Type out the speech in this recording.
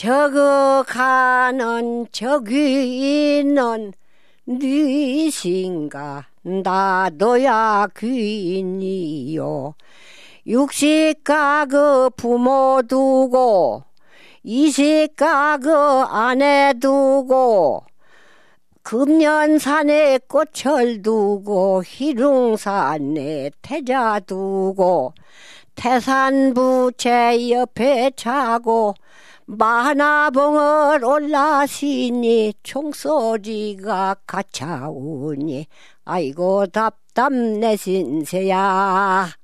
저거 가는 저귀는 니신가 나도야 귀인이요. 육식가 그 부모 두고 이식가 그 아내 두고 금년산에 꽃을 두고 희룡산에 태자 두고 태산부채 옆에 차고 만화봉을 올라시니 총소리가 가차우니 아이고 답답내 신세야.